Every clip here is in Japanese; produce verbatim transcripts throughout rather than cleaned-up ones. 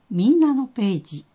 みんなのページ。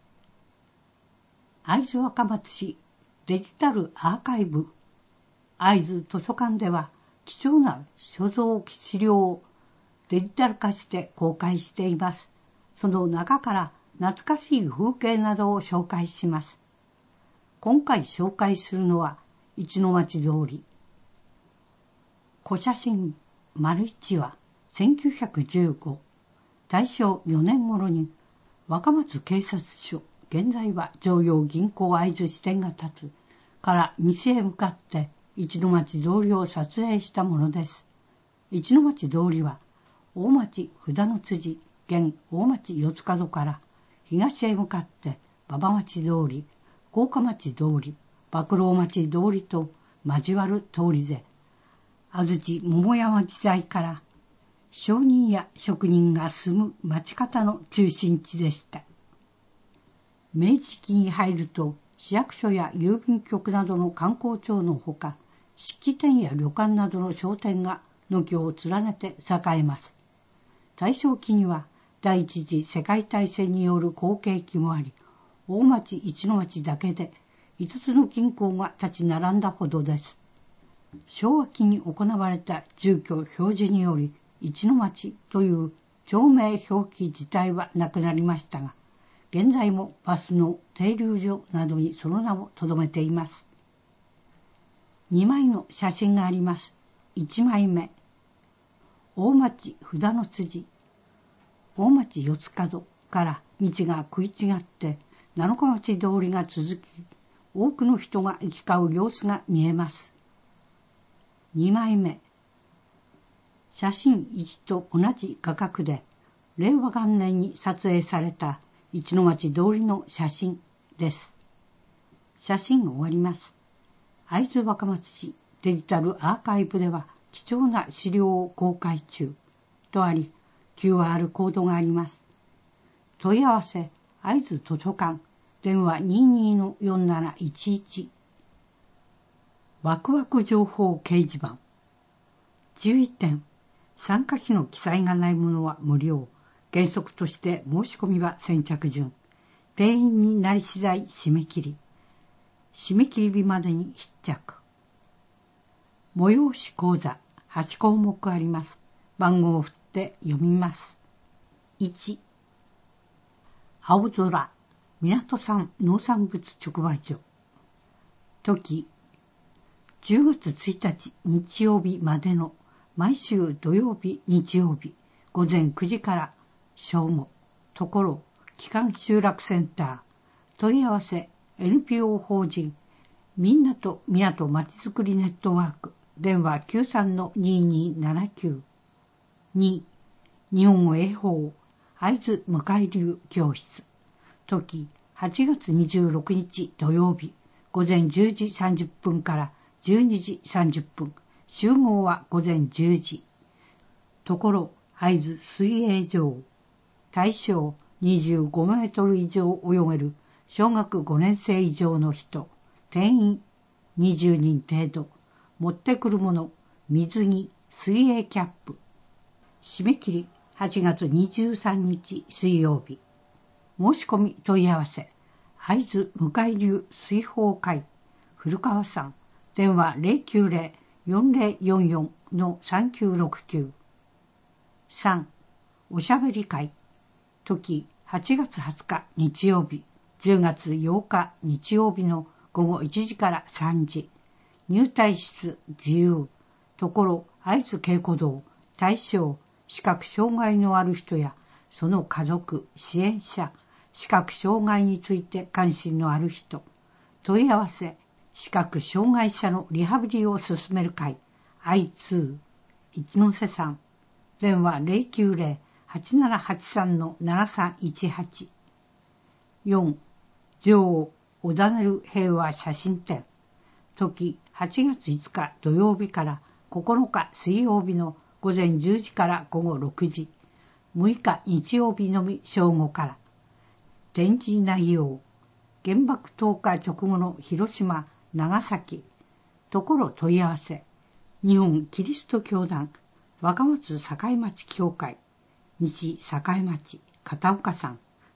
会津若松市デジタルアーカイブ。会津図書館では貴重な所蔵資料をデジタル化して公開しています。その中から懐かしい風景などを紹介します。今回紹介するのは一の町通り。古写真丸一はせんきゅうひゃくじゅうご、大正よねん頃に若松警察署、現在は常陽銀行会津支店が建つから西へ向かって一の町通りを撮影したものです。一の町通りは大町札の辻、現大町四つ角から東へ向かって馬場町通り、甲賀町通り、馬喰町通りと交わる通りで、安土桃山時代から商人や職人が住む町方の中心地でした。明治期に入ると市役所や郵便局などの官公庁のほか、漆器店や旅館などの商店が軒を連ねて栄えます。大正期には第一次世界大戦による好景気もあり、大町一の町だけで五つの銀行が立ち並んだほどです。昭和期に行われた住居表示により、一の町という町名表記自体はなくなりましたが、現在もバスの停留所などにその名を留めています。にまいの写真があります。いちまいめ。大町札の辻。大町四つ角から道が食い違って七日町通りが続き、多くの人が行き交う様子が見えます。にまいめ。写真いちと同じ画角で、れいわ元年に撮影された一の町通りの写真です。写真が終わります。会津若松市デジタルアーカイブでは貴重な資料を公開中とあり、キューアール コードがあります。問い合わせ、会津図書館、電話 にーにーのよんなないちいち。ワクワク情報掲示板。注意点。参加費の記載がないものは無料。原則として申し込みは先着順。定員になり次第締め切り。締め切り日までに必着。催し講座はちこうもくあります。番号を振って読みます。いち、青空港産農産物直売所。時、じゅうがつついたち日曜日までの毎週土曜日日曜日午前くじから正午。ところ基幹集落センター。問い合わせ エヌピーオー 法人みんなと港まちづくりネットワーク。電話 きゅうさんのにーにーななきゅう。に、日本語英法会津向流教室。時はちがつにじゅうろくにち土曜日午前じゅうじさんじゅっぷんからじゅうにじさんじゅっぷん。集合は午前じゅうじ。ところ会津水泳場。対象にじゅうごメートル以上泳げる小学ごねん生以上の人。定員にじゅうにん程度。持ってくるもの、水着、水泳キャップ。締め切りはちがつにじゅうさんにち水曜日。申し込み問い合わせ。会津向流水法会。古川さん。電話 ゼロきゅうゼロ よんゼロよんよん のさんきゅうろくきゅう。さん、おしゃべり会。時はちがつはつか日曜日、じゅうがつようか日曜日のごごいちじからさんじ。入退室自由。ところ会津稽古堂。対象視覚障害のある人やその家族、支援者、視覚障害について関心のある人。問い合わせ視覚障害者のリハビリを進める会。アイツー 一ノ瀬さん。電話 ゼロきゅうゼロ はちななはちさんのななさんいちはち。よん、女王小田ネル平和写真展。時はちがついつか土曜日からここのか水曜日の午前じゅうじからごごろくじ。むいか日曜日のみ正午から。展示内容。原爆投下直後の広島、長崎。ところ問い合わせ。日本キリスト教団若松境町教会。西境町片岡さん。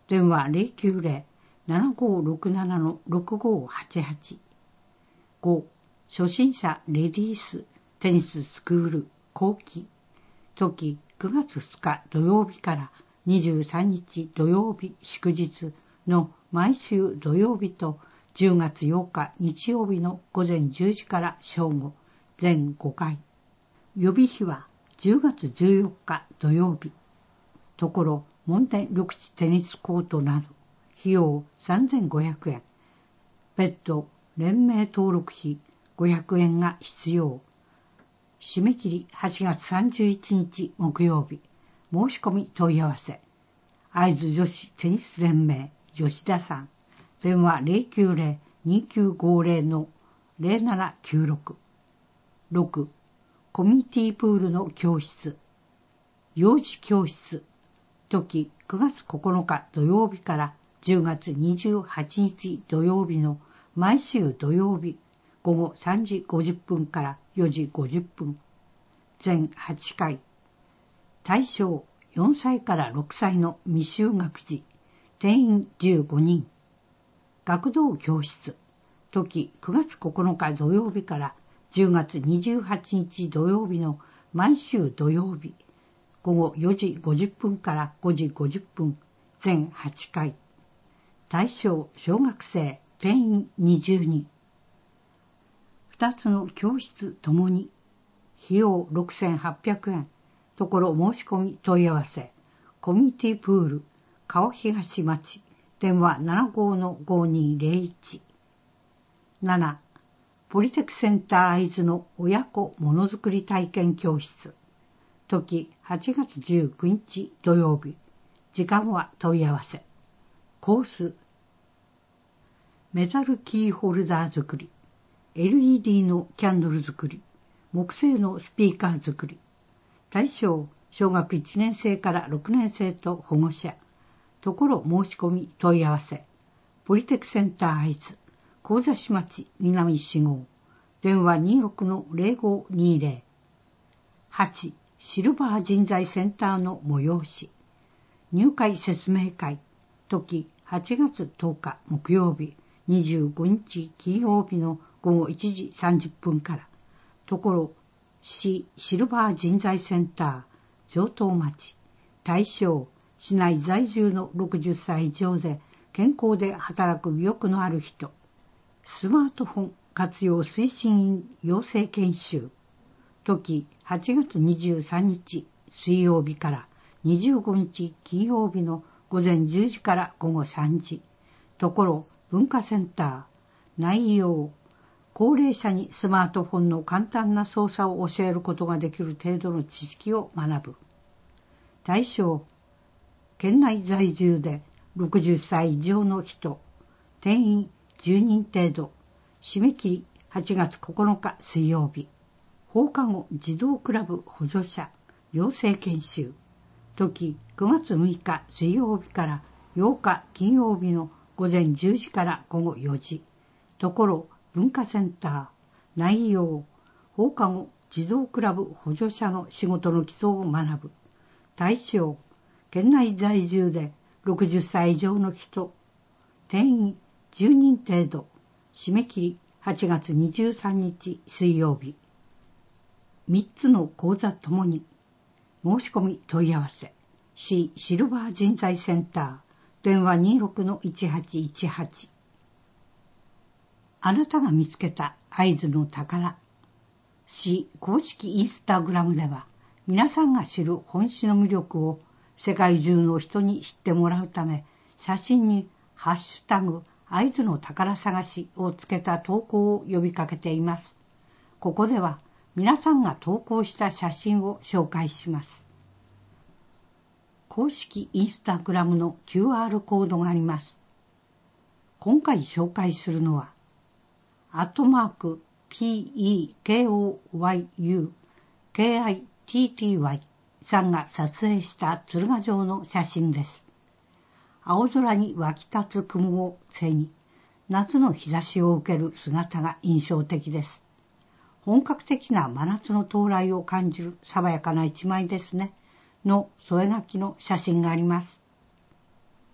電話 ゼロきゅうゼロ ななごろくなな ろくごはちはち。ご. 初心者レディーステニススクール後期。時くがつふつか土曜日からにじゅうさんにち土曜日祝日の毎週土曜日とじゅうがつようか日曜日の午前じゅうじから正午全ごかい。予備費はじゅうがつじゅうよっか土曜日。ところ門田緑地テニスコートなど費用さんぜんごひゃくえん。別途連盟登録費ごひゃくえんが必要。締め切りはちがつさんじゅういちにち木曜日。申し込み問い合わせ。会津女子テニス連盟吉田さん。電話 ゼロきゅうゼロ にきゅうごゼロ のゼロななきゅうろく。ろく. コミュニティプールの教室。幼児教室。時くがつここのか土曜日からじゅうがつにじゅうはちにち土曜日の毎週土曜日午後さんじごじゅっぷんからよじごじゅっぷん。全はちかい。対象よんさいからろくさいの未就学児。定員じゅうごにん。学童教室。時くがつここのか土曜日からじゅうがつにじゅうはちにち土曜日の毎週土曜日午後よじごじゅっぷんからごじごじゅっぷん。全はちかい。対象小学生。定員にじゅうにん。二つの教室ともに費用ろくせんはっぴゃくえん。ところ申し込み問い合わせ。コミュニティプール川東町。電話 ななごのごにゼロいち。なな. ポリテクセンター会津の親子ものづくり体験教室。時はちがつじゅうくにち土曜日。時間は問い合わせ。コース。メタルキーホルダー作り。エルイーディー のキャンドル作り。木製のスピーカー作り。対象小学いちねんせいからろくねんせいと保護者。ところ申し込み問い合わせ。ポリテクセンター会津神座市町南しごう。電話 にじゅうろくのゼロごにゼロ。はち. シルバー人材センターの催し。入会説明会。時はちがつとおか木曜日。にじゅうごにち金曜日のごごいちじさんじゅっぷんから。ところ市シルバー人材センター上東町。対象市内在住のろくじゅっさい以上で健康で働く意欲のある人。スマートフォン活用推進員養成研修。時はちがつにじゅうさんにち水曜日からにじゅうごにち金曜日のごぜんじゅうじからごごさんじ。ところ文化センター。内容高齢者にスマートフォンの簡単な操作を教えることができる程度の知識を学ぶ。対象県内在住でろくじゅっさい以上の人。定員じゅうにん程度。締め切りはちがつここのか水曜日。放課後児童クラブ補助者養成研修。時くがつむいか水曜日からようか金曜日のごぜんじゅうじからごごよじ。ところ文化センター。内容放課後児童クラブ補助者の仕事の基礎を学ぶ。対象県内在住でろくじゅっさい以上の人。定員じゅうにん程度。締め切りはちがつにじゅうさんにち水曜日。みっつの講座ともに。申し込み問い合わせ。市シルバー人材センター。電話 にじゅうろくのいちはちいちはち。あなたが見つけた会津の宝。市公式インスタグラムでは、皆さんが知る本市の魅力を世界中の人に知ってもらうため、写真にハッシュタグ会津の宝探しをつけた投稿を呼びかけています。ここでは皆さんが投稿した写真を紹介します。公式インスタグラムの キューアール コードがあります。今回紹介するのは、アットマーク ピーイーケーオーワイユーケーアイティーティーワイ さんが撮影した敦賀城の写真です。青空に湧き立つ雲を背に、夏の日差しを受ける姿が印象的です。本格的な真夏の到来を感じる爽やかな一枚ですね。の添え書きの写真があります。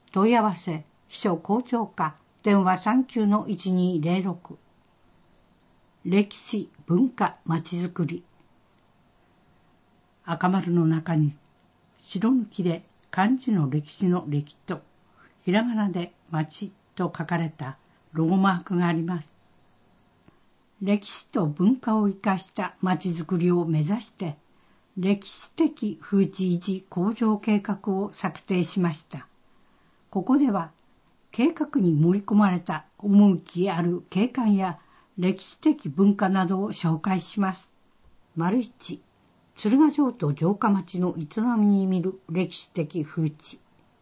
問い合わせ、秘書校長課、電話 さんきゅうのいちにーぜろろく。歴史、文化、まちづくり。赤丸の中に、白抜きで漢字の歴史の歴と、ひらがなで町と書かれたロゴマークがあります。歴史と文化を生かしたまちづくりを目指して、歴史的風致維持向上計画を策定しました。ここでは、計画に盛り込まれた趣ある景観や歴史的文化などを紹介します。丸一、鶴ヶ城と城下町の営みに見る歴史的風致。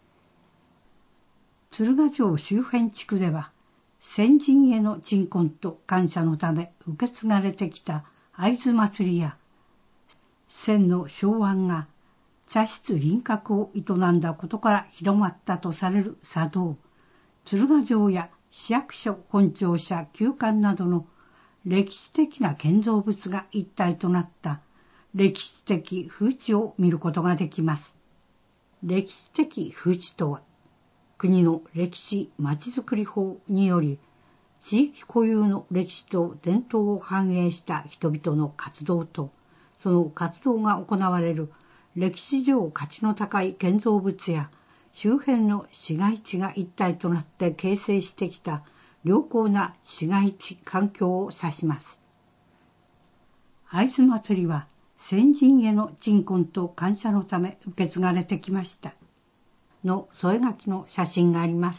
鶴ヶ城周辺地区では、先人への鎮魂と感謝のため受け継がれてきた会津祭りや、千の昭安が茶室輪郭を営んだことから広まったとされる茶道、鶴ヶ城や市役所本庁舎旧館などの歴史的な建造物が一体となった歴史的風致を見ることができます。歴史的風致とは、国の歴史まちづくり法により、地域固有の歴史と伝統を反映した人々の活動と、その活動が行われる歴史上価値の高い建造物や周辺の市街地が一体となって形成してきた良好な市街地環境を指します。会津祭りは先人への鎮魂と感謝のため受け継がれてきました。の添え書きの写真があります。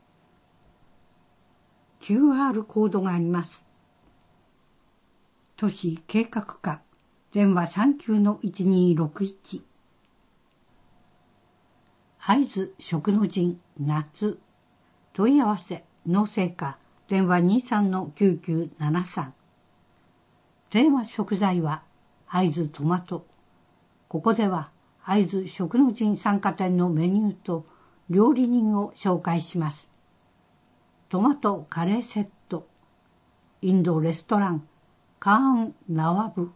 キューアール コードがあります。都市計画課、電話 さんきゅうのいちにーろくいち。会津食の陣夏。問い合わせ、農政課、電話 にさんのきゅうきゅうななさん。テーマ食材は会津トマト。ここでは会津食の陣参加店のメニューと料理人を紹介します。トマトカレーセット。インドレストランカーン・ナワブ。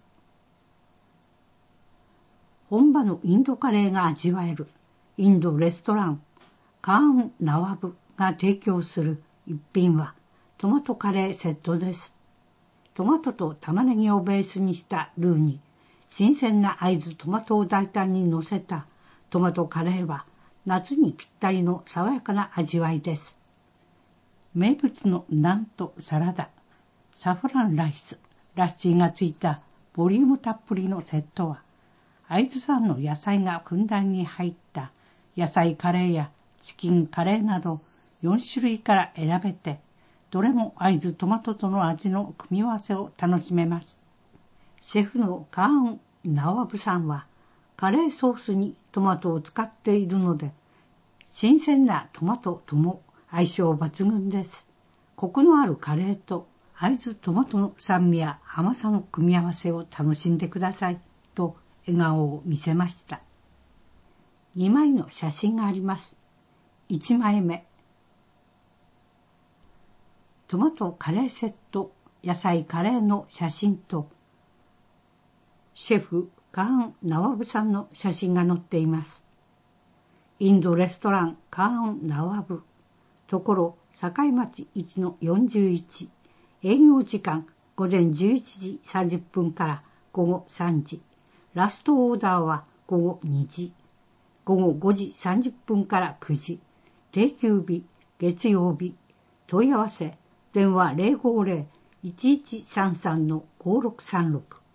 本場のインドカレーが味わえるインドレストランカーン・ナワブが提供する一品はトマトカレーセットです。トマトと玉ねぎをベースにしたルーに新鮮な会津トマトを大胆に乗せたトマトカレーは夏にぴったりの爽やかな味わいです。名物のナンとサラダ、サフランライス、ラッシーがついたボリュームたっぷりのセットは会津産の野菜がふんだんに入った野菜カレーやチキンカレーなどよんしゅるいから選べて、どれも会津トマトとの味の組み合わせを楽しめます。シェフのカーン・ナワブさんはカレーソースにトマトを使っているので、新鮮なトマトとも相性抜群です。コクのあるカレーと会津トマトの酸味や甘さの組み合わせを楽しんでくださいと笑顔を見せました。にまいの写真があります。いちまいめ。トマトカレーセット野菜カレーの写真とシェフカーン・ナワブさんの写真が載っています。インドレストランカーン・ナワブ、ところ境町いちのよんじゅういち、営業時間ごぜんじゅういちじさんじゅっぷんからごごさんじ、ラストオーダーはごごにじ、ごごごじさんじゅっぷんからくじ、定休日月曜日、問い合わせ電話 ゼロごゼロ いちいちさんさんのごろくさんろく。